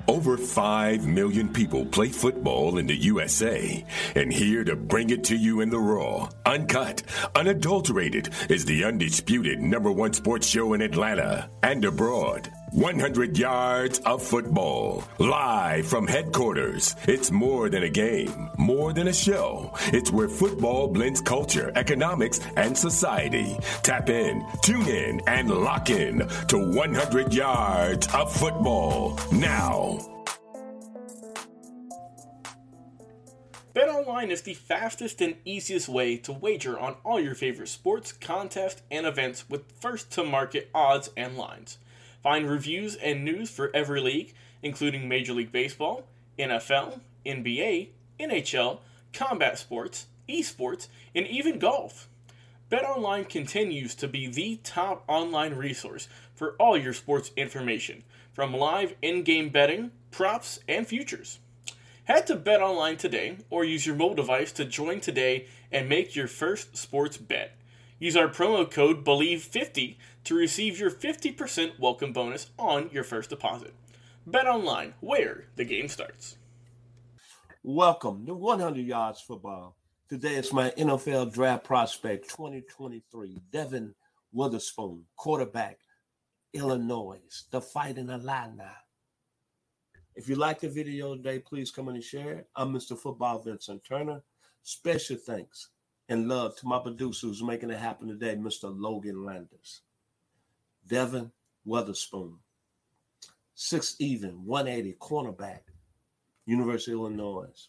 Over 5 million people play football in the USA, and here to bring it to you in the raw, uncut, unadulterated is the undisputed #1 sports show in Atlanta and abroad. 100 yards of football, live from headquarters. It's more than a game, more than a show. It's where football blends culture, economics, and society. Tap in, tune in, and lock in to 100 yards of football now. BetOnline is the fastest and easiest way to wager on all your favorite sports, contests, and events with first-to-market odds and lines. Find reviews and news for every league, including Major League Baseball, NFL, NBA, NHL, combat sports, esports, and even golf. BetOnline continues to be the top online resource for all your sports information, from live in-game betting, props, and futures. Head to BetOnline today or use your mobile device to join today and make your first sports bet. Use our promo code BELIEVE50 to receive your 50% welcome bonus on your first deposit. BetOnline, where the game starts. Welcome to 100 Yards Football. Today is my NFL Draft Prospect 2023, Devin Witherspoon, quarterback, Illinois, the Fighting Illini. If you like the video today, please come in and share it. I'm Mr. Football Vincent Turner. Special thanks and love to my producer who's making it happen today, Mr. Logan Landers. Devin Witherspoon, 6', 180, cornerback, University of Illinois.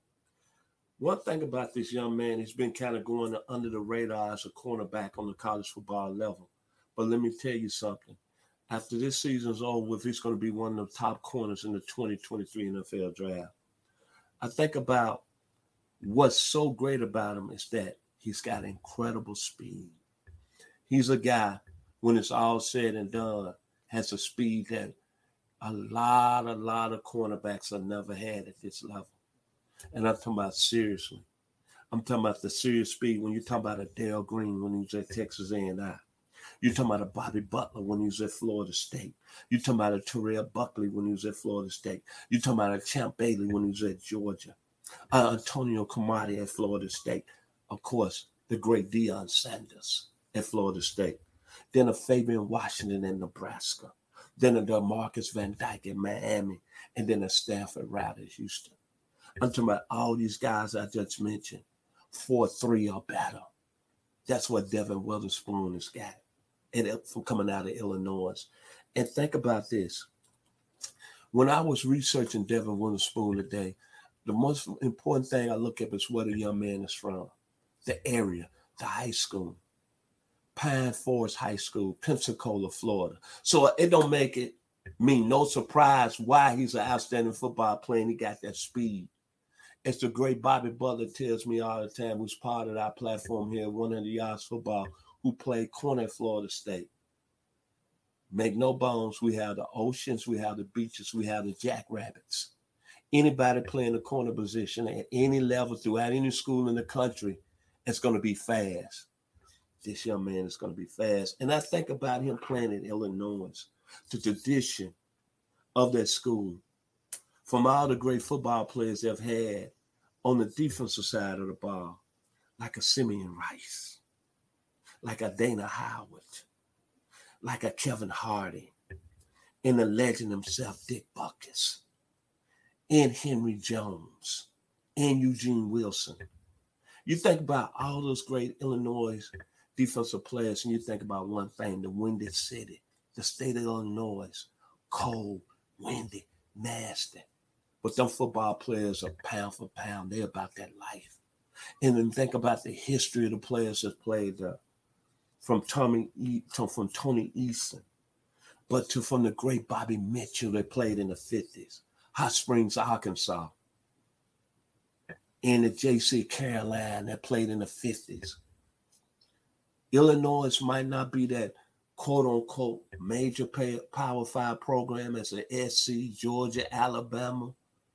One thing about this young man, he's been kind of going under the radar as a cornerback on the college football level. But let me tell you something. After this season's over with, he's going to be one of the top corners in the 2023 NFL Draft. I think about what's so great about him is that he's got incredible speed. He's a guy, when it's all said and done, has a speed that a lot of cornerbacks have never had at this level. And I'm talking about seriously. I'm talking about the serious speed when you talk about a Dale Green when he was at Texas A&I. You're talking about a Bobby Butler when he was at Florida State. You're talking about a Terrell Buckley when he was at Florida State. You're talking about a Champ Bailey when he was at Georgia. Antonio Cromartie at Florida State. Of course, the great Deion Sanders at Florida State. Then a Fabian Washington in Nebraska. Then a DeMarcus Van Dyke in Miami. And then a Stafford Routt at Houston. I'm talking about all these guys I just mentioned. 4.3 or better. That's what Devin Witherspoon has got. From coming out of Illinois. And think about this. When I was researching Devin Witherspoon today, the most important thing I look at is where the young man is from, the area, the high school, Pine Forest High School, Pensacola, Florida. So it don't make it mean no surprise why he's an outstanding football player and he got that speed. It's the great Bobby Butler tells me all the time, who's part of our platform here, 100 Yards Football, who played corner at Florida State. Make no bones, we have the oceans, we have the beaches, we have the jackrabbits. Anybody playing the corner position at any level throughout any school in the country, it's going to be fast. This young man is going to be fast. And I think about him playing in Illinois, the tradition of that school, from all the great football players they've had on the defensive side of the ball, like a Simeon Rice, like a Dana Howard, like a Kevin Hardy, and the legend himself, Dick Butkus, and Henry Jones, and Eugene Wilson. You think about all those great Illinois defensive players, and you think about one thing, the Windy City, the state of Illinois, cold, windy, nasty. But them football players are pound for pound. They're about that life. And then think about the history of the players that played there. From Tony Eason, but from the great Bobby Mitchell that played in the 50s, Hot Springs, Arkansas, and the J.C. Caroline that played in the 50s. Illinois might not be that quote-unquote major Power 5 program as an SC, Georgia, Alabama,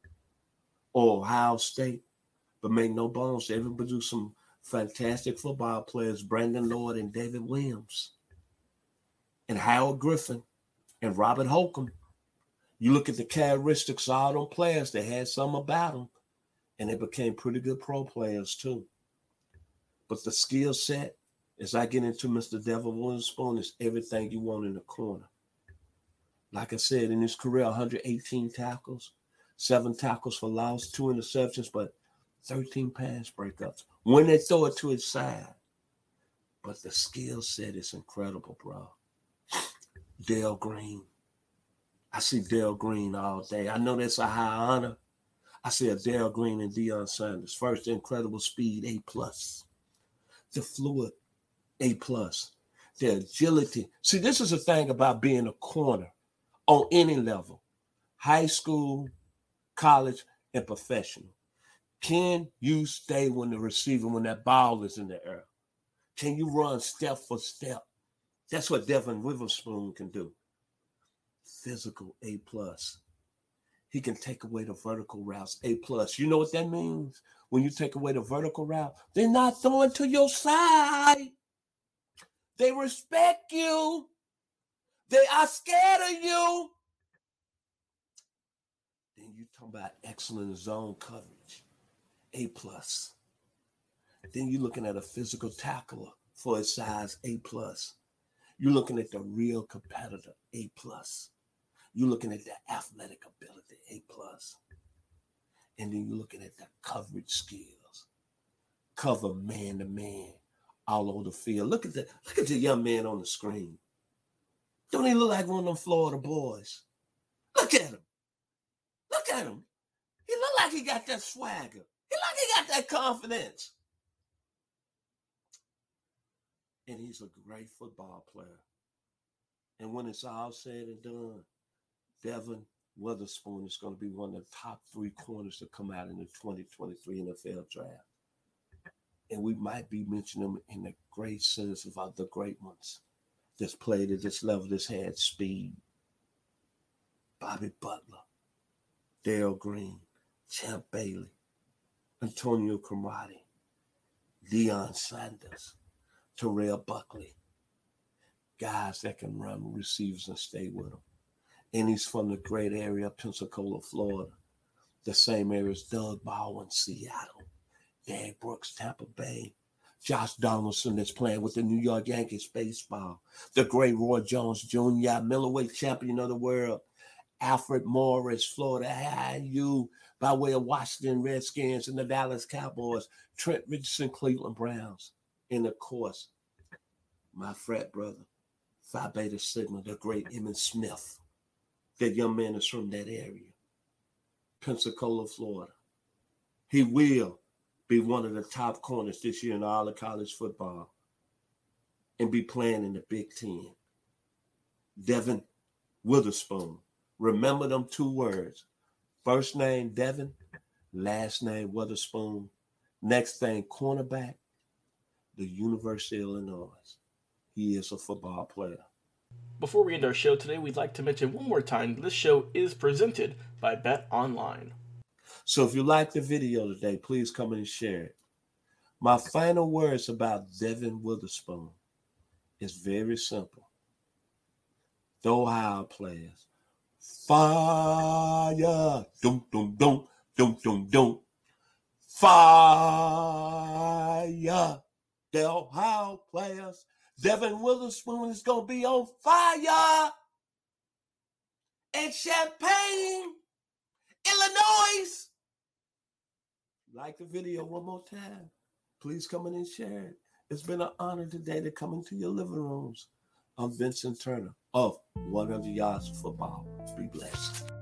or Ohio State, but make no bones, they ever produce some fantastic football players, Brandon Lloyd and David Williams, and Howard Griffin, and Robert Holcomb. You look at the characteristics of all them players, they had some about them, and they became pretty good pro players too. But the skill set, as I get into Mr. Devin Witherspoon, is everything you want in the corner. Like I said, in his career, 118 tackles, 7 tackles for loss, 2 interceptions, but 13 pass breakups when they throw it to his side. But the skill set is incredible, bro. Dale Green. I see Dale Green all day. I know that's a high honor. I see a Dale Green and Deion Sanders. First, incredible speed, A+. The fluid, A+. The agility. See, this is the thing about being a corner on any level. High school, college, and professional. Can you stay when the receiver, when that ball is in the air? Can you run step for step? That's what Devin Witherspoon can do. Physical, A+. He can take away the vertical routes, A+. You know what that means? When you take away the vertical route, they're not throwing to your side. They respect you. They are scared of you. Then you talk about excellent zone coverage, A+. Then you're looking at a physical tackler for his size, A+. You're looking at the real competitor, A+. You're looking at the athletic ability, A+. And then you're looking at the coverage skills. Cover man to man all over the field. Look at the young man on the screen. Don't he look like one of them Florida boys? Look at him. Look at him. He look like he got that swagger. He look like he got that confidence. And he's a great football player. And when it's all said and done, Devin Witherspoon is going to be one of the top 3 corners to come out in the 2023 NFL draft. And we might be mentioning them in the great sense of the great ones that's played at this level, that's had speed. Bobby Butler, Dale Green, Champ Bailey, Antonio Cromartie, Deion Sanders, Terrell Buckley. Guys that can run receivers and stay with them. And he's from the great area of Pensacola, Florida. The same area as Doug Baldwin, Seattle. Derek Brooks, Tampa Bay. Josh Donaldson that's playing with the New York Yankees baseball. The great Roy Jones Jr., middleweight champion of the world. Alfred Morris, Florida IU, by way of Washington Redskins and the Dallas Cowboys. Trent Richardson, Cleveland Browns. And of course, my frat brother, Phi Beta Sigma, the great Emmitt Smith. That young man is from that area. Pensacola, Florida. He will be one of the top corners this year in all of college football and be playing in the Big Ten. Devin Witherspoon. Remember them 2 words. First name Devin, last name Witherspoon. Next thing, cornerback, the University of Illinois. He is a football player. Before we end our show today, we'd like to mention one more time this show is presented by Bet Online. So if you liked the video today, please come and share it. My final words about Devin Witherspoon is very simple. The Ohio players, fire, dum, dum, dum, dum, dum, dum, fire. The Ohio players, Devin Witherspoon is going to be on fire. And Champaign, Illinois. Like the video one more time. Please come in and share it. It's been an honor today to come into your living rooms. I'm Vincent Turner of 100 Yards of Football. Be blessed.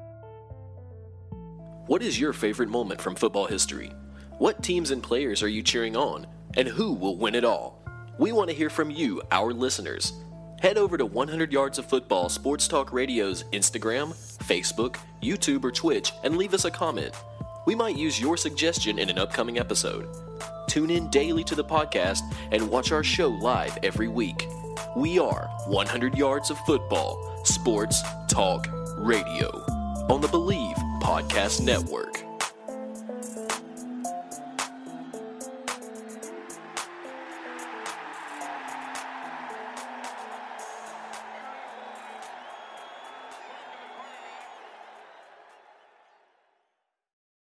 What is your favorite moment from football history? What teams and players are you cheering on? And who will win it all? We want to hear from you, our listeners. Head over to 100 Yards of Football Sports Talk Radio's Instagram, Facebook, YouTube, or Twitch and leave us a comment. We might use your suggestion in an upcoming episode. Tune in daily to the podcast and watch our show live every week. We are 100 Yards of Football Sports Talk Radio on the Believe Podcast Network.